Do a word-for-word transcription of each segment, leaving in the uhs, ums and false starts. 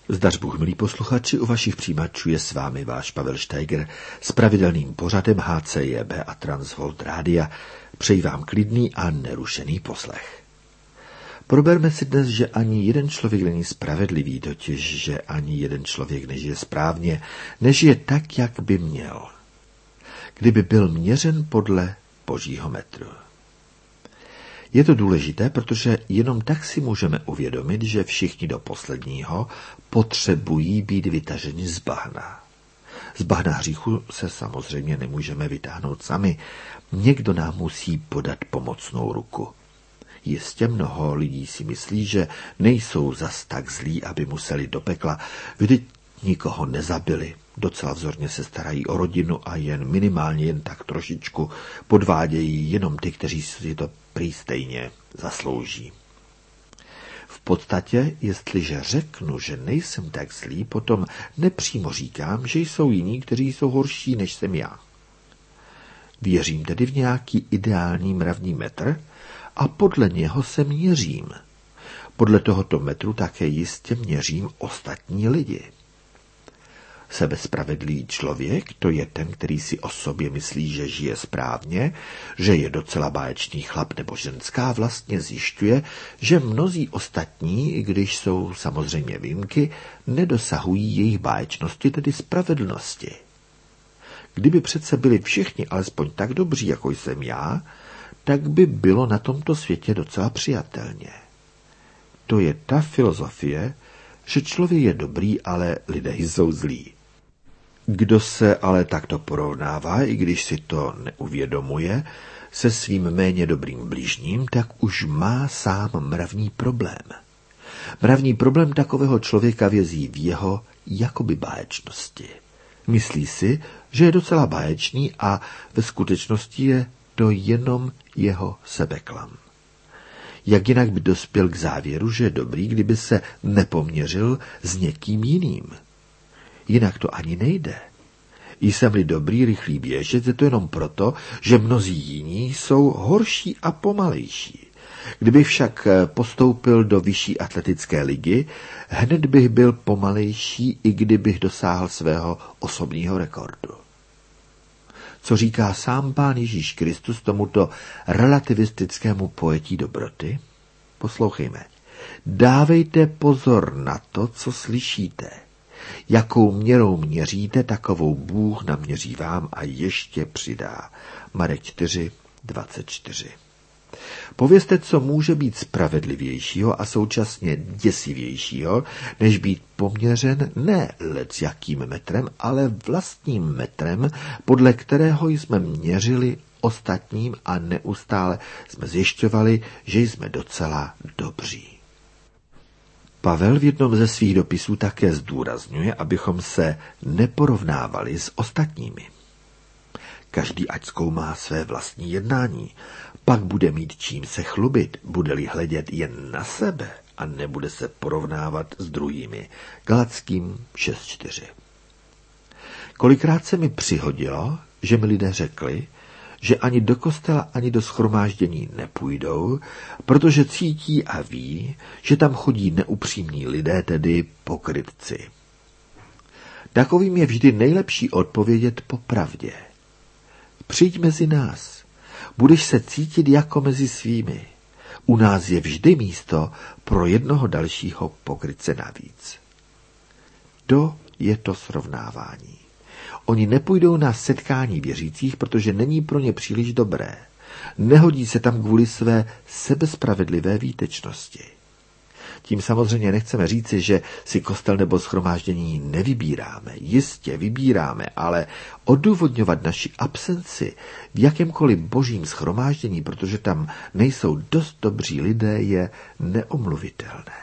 Zdař Bůh, milí posluchači, u vašich přijímačů je s vámi váš Pavel Steiger s pravidelným pořadem H C J B a Transvolt Rádia. Přeji vám klidný a nerušený poslech. Proberme si dnes, že ani jeden člověk není spravedlivý, totiž, že ani jeden člověk nežije správně, nežije tak, jak by měl, kdyby byl měřen podle Božího metru. Je to důležité, protože jenom tak si můžeme uvědomit, že všichni do posledního potřebují být vytaženi z bahna. Z bahna hříchu se samozřejmě nemůžeme vytáhnout sami. Někdo nám musí podat pomocnou ruku. Jistě mnoho lidí si myslí, že nejsou zas tak zlí, aby museli do pekla. Vždyť nikoho nezabili. Docela vzorně se starají o rodinu a jen minimálně jen tak trošičku podvádějí jenom ty, kteří si to prý stejně zaslouží. V podstatě, jestliže řeknu, že nejsem tak zlý, potom nepřímo říkám, že jsou jiní, kteří jsou horší, než jsem já. Věřím tedy v nějaký ideální mravní metr a podle něho se měřím. Podle tohoto metru také jistě měřím ostatní lidi. Sebespravedlivý člověk, to je ten, který si o sobě myslí, že žije správně, že je docela báječný chlap nebo ženská, vlastně zjišťuje, že mnozí ostatní, i když jsou samozřejmě výjimky, nedosahují jejich báječnosti, tedy spravedlnosti. Kdyby přece byli všichni alespoň tak dobří, jako jsem já, tak by bylo na tomto světě docela přijatelně. To je ta filozofie, že člověk je dobrý, ale lidé jsou zlí. Kdo se ale takto porovnává, i když si to neuvědomuje, se svým méně dobrým blížním, tak už má sám mravní problém. Mravní problém takového člověka vězí v jeho jakoby báječnosti. Myslí si, že je docela báječný a ve skutečnosti je to jenom jeho sebeklam. Jak jinak by dospěl k závěru, že je dobrý, kdyby se nepoměřil s někým jiným. Jinak to ani nejde. Jsem-li dobrý, rychlý běžec, je to jenom proto, že mnozí jiní jsou horší a pomalejší. Kdybych však postoupil do vyšší atletické ligy, hned bych byl pomalejší, i kdybych dosáhl svého osobního rekordu. Co říká sám Pán Ježíš Kristus tomuto relativistickému pojetí dobroty? Poslouchejme. Dávejte pozor na to, co slyšíte. Jakou měrou měříte, takovou Bůh naměří vám a ještě přidá. Marek čtyři, dvacet čtyři. Povězte, co může být spravedlivějšího a současně děsivějšího, než být poměřen ne lec jakým metrem, ale vlastním metrem, podle kterého jsme měřili ostatním a neustále jsme zjišťovali, že jsme docela dobří. Pavel v jednom ze svých dopisů také zdůrazňuje, abychom se neporovnávali s ostatními. Každý ať zkoumá své vlastní jednání, pak bude mít čím se chlubit, bude-li hledět jen na sebe a nebude se porovnávat s druhými. Galackým šest čtyři. Kolikrát se mi přihodilo, že mi lidé řekli, že ani do kostela, ani do shromáždění nepůjdou, protože cítí a ví, že tam chodí neupřímní lidé, tedy pokrytci. Takovým je vždy nejlepší odpovědět po pravdě. Přijď mezi nás, budeš se cítit jako mezi svými. U nás je vždy místo pro jednoho dalšího pokrytce navíc. To je to srovnávání. Oni nepůjdou na setkání věřících, protože není pro ně příliš dobré. Nehodí se tam kvůli své sebespravedlivé výtečnosti. Tím samozřejmě nechceme říci, že si kostel nebo shromáždění nevybíráme. Jistě vybíráme, ale odůvodňovat naši absenci v jakémkoliv božím shromáždění, protože tam nejsou dost dobří lidé, je neomluvitelné.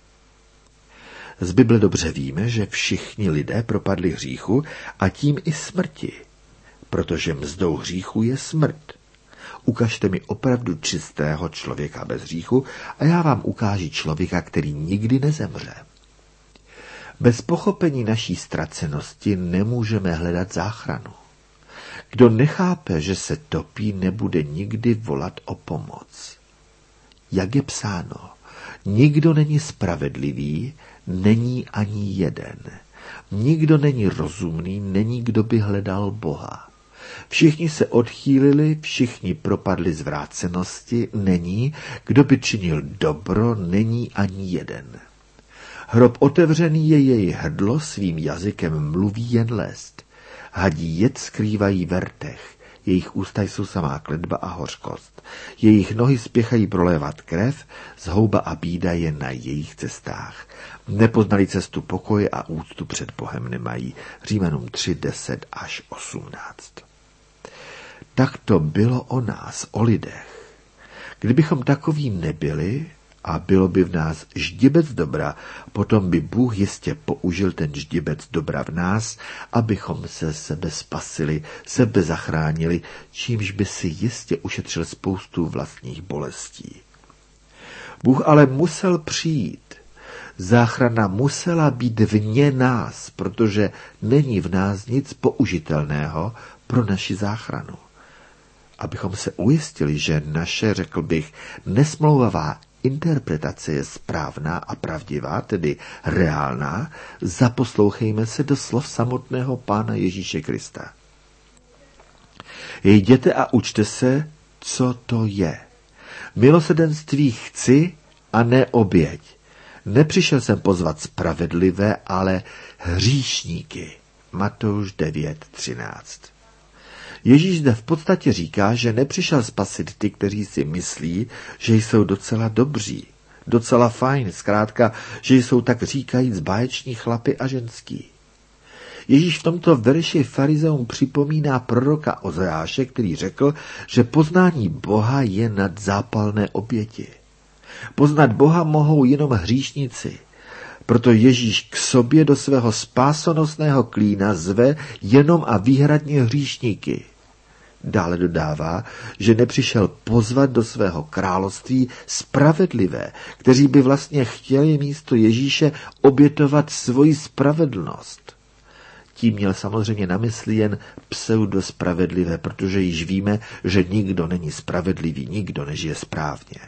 Z Bible dobře víme, že všichni lidé propadli hříchu a tím i smrti, protože mzdou hříchu je smrt. Ukažte mi opravdu čistého člověka bez hříchu a já vám ukážu člověka, který nikdy nezemře. Bez pochopení naší ztracenosti nemůžeme hledat záchranu. Kdo nechápe, že se topí, nebude nikdy volat o pomoc. Jak je psáno, nikdo není spravedlivý, není ani jeden. Nikdo není rozumný, není kdo by hledal Boha. Všichni se odchýlili, všichni propadli zvrácenosti, není kdo by činil dobro, není ani jeden. Hrob otevřený je její hrdlo, svým jazykem mluví jen lest. Hadí jed skrývají ve rtech, jejich ústa jsou samá kletba a hořkost. Jejich nohy spěchají prolévat krev, zhouba a bída je na jejich cestách. Nepoznali cestu pokoje a úctu před Bohem nemají. Římanům tři, deset až osmnáct. Tak to bylo o nás, o lidech. Kdybychom takovým nebyli a bylo by v nás ždibec dobra, potom by Bůh jistě použil ten ždibec dobra v nás, abychom se sebe spasili, sebe zachránili, čímž by si jistě ušetřil spoustu vlastních bolestí. Bůh ale musel přijít. Záchrana musela být vně nás, protože není v nás nic použitelného pro naši záchranu. Abychom se ujistili, že naše, řekl bych, nesmlouvavá interpretace je správná a pravdivá, tedy reálná, zaposlouchejme se do slov samotného Pána Ježíše Krista. Jděte a učte se, co to je. Milosedenství chci a ne oběť. Nepřišel jsem pozvat spravedlivé, ale hříšníky. Matouš devět třináct. Ježíš zde v podstatě říká, že nepřišel spasit ty, kteří si myslí, že jsou docela dobří, docela fajn, zkrátka, že jsou tak říkajíc báječní chlapy a ženský. Ježíš v tomto verši farizeům připomíná proroka Ozeáše, který řekl, že poznání Boha je nad zápalné oběti. Poznat Boha mohou jenom hříšníci. Proto Ježíš k sobě do svého spásonosného klína zve jenom a výhradně hříšníky. Dále dodává, že nepřišel pozvat do svého království spravedlivé, kteří by vlastně chtěli místo Ježíše obětovat svoji spravedlnost. Tím měl samozřejmě na mysli jen pseudospravedlivé, protože již víme, že nikdo není spravedlivý, nikdo nežije správně.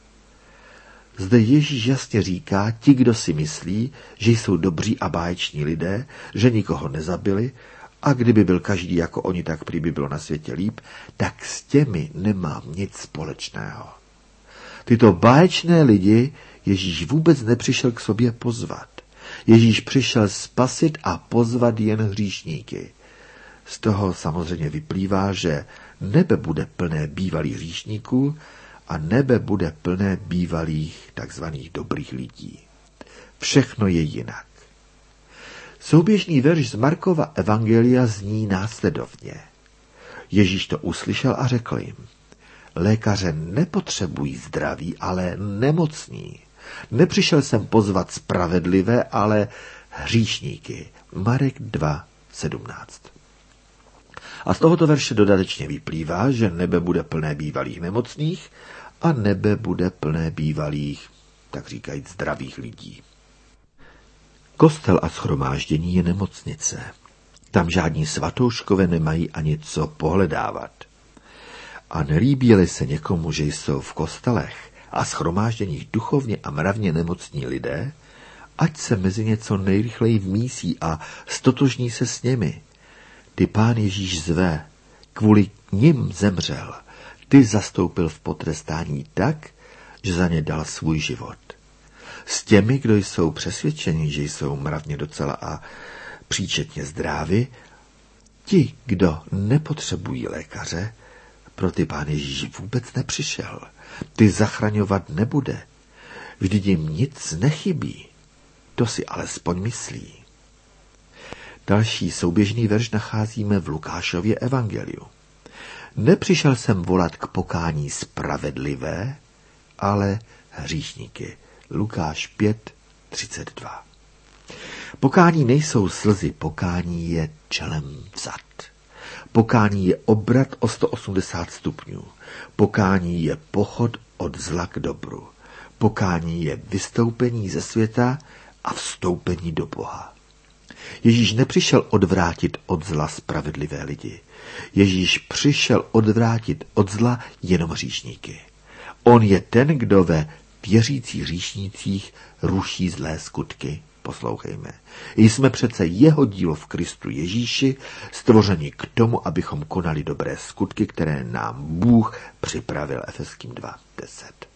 Zde Ježíš jasně říká, ti, kdo si myslí, že jsou dobří a báječní lidé, že nikoho nezabili, a kdyby byl každý jako oni, tak prý by bylo na světě líp, tak s těmi nemám nic společného. Tyto báječné lidi Ježíš vůbec nepřišel k sobě pozvat. Ježíš přišel spasit a pozvat jen hříšníky. Z toho samozřejmě vyplývá, že nebe bude plné bývalých hříšníků a nebe bude plné bývalých takzvaných dobrých lidí. Všechno je jinak. Souběžný verš z Markova evangelia zní následovně. Ježíš to uslyšel a řekl jim, lékaře nepotřebují zdraví, ale nemocní. Nepřišel jsem pozvat spravedlivé, ale hříšníky. Marek dva sedmnáct. A z tohoto verše dodatečně vyplývá, že nebe bude plné bývalých nemocných a nebe bude plné bývalých, tak říkajíc, zdravých lidí. Kostel a shromáždění je nemocnice. Tam žádní svatouškové nemají ani co pohledávat. A nelíbí-li se někomu, že jsou v kostelech a shromážděních duchovně a mravně nemocní lidé, ať se mezi ně co nejrychleji vmísí a stotožní se s nimi. Ty Pán Ježíš zve, kvůli nim zemřel, ty zastoupil v potrestání tak, že za ně dal svůj život. S těmi, kdo jsou přesvědčeni, že jsou mravně docela a příčetně zdraví, ti, kdo nepotřebují lékaře, pro ty Pán Ježíš vůbec nepřišel. Ty zachraňovat nebude. Vždyť jim nic nechybí. To si alespoň myslí. Další souběžný verš nacházíme v Lukášově evangeliu. Nepřišel jsem volat k pokání spravedlivé, ale hříšníky. Lukáš pět třicet dva. Pokání nejsou slzy, pokání je čelem vzad. Pokání je obrat o sto osmdesát stupňů. Pokání je pochod od zla k dobru. Pokání je vystoupení ze světa a vstoupení do Boha. Ježíš nepřišel odvrátit od zla spravedlivé lidi. Ježíš přišel odvrátit od zla jenom hříšníky. On je ten, kdo ve věřících hříšnících ruší zlé skutky Poslouchejme. Jsme přece jeho dílo v Kristu Ježíši, stvořeni k tomu, abychom konali dobré skutky, které nám Bůh připravil. Efeským dva deset.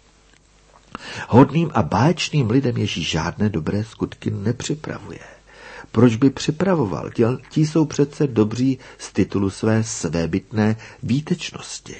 Hodným a báječným lidem Ježíš žádné dobré skutky nepřipravuje. Proč by připravoval? Ti jsou přece dobří z titulu své svébytné výtečnosti.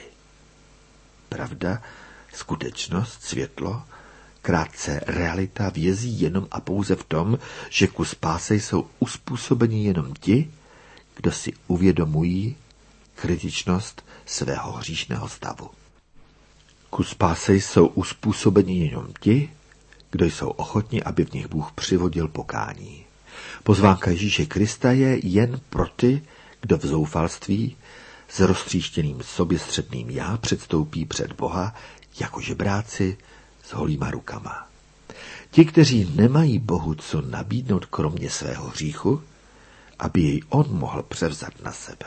Pravda, skutečnost, světlo, krátce realita vězí jenom a pouze v tom, že ku spáse jsou uspůsobeni jenom ti, kdo si uvědomují kritičnost svého hříšného stavu. Ku spáse jsou uspůsobeni jenom ti, kdo jsou ochotni, aby v nich Bůh přivodil pokání. Pozvánka Ježíše Krista je jen pro ty, kdo v zoufalství s roztříštěným soběstředným já předstoupí před Boha jako žebráci s holýma rukama. Ti, kteří nemají Bohu co nabídnout kromě svého hříchu, aby jej on mohl převzat na sebe.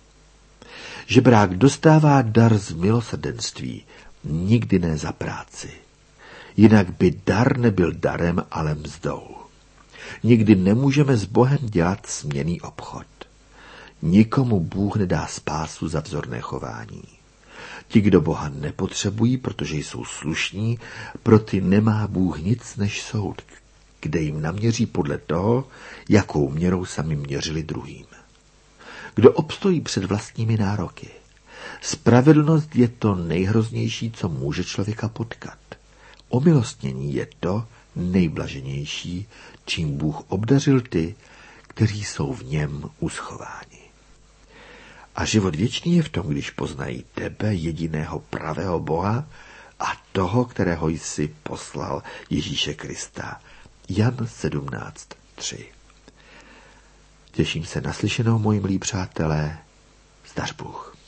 Žebrák dostává dar z milosrdenství, nikdy ne za práci. Jinak by dar nebyl darem, ale mzdou. Nikdy nemůžeme s Bohem dělat směnný obchod. Nikomu Bůh nedá spásu za vzorné chování. Ti, kdo Boha nepotřebují, protože jsou slušní, pro ty nemá Bůh nic než soud, kde jim naměří podle toho, jakou měrou sami měřili druhým. Kdo obstojí před vlastními nároky? Spravedlnost je to nejhroznější, co může člověka potkat. Omilostnění je to nejblaženější, čím Bůh obdařil ty, kteří jsou v něm uschováni. A život věčný je v tom, když poznají tebe, jediného pravého Boha, a toho, kterého jsi poslal, Ježíše Krista. Jan sedmnáct tři. Těším se na slyšenou, moji milí přátelé. Zdař Bůh.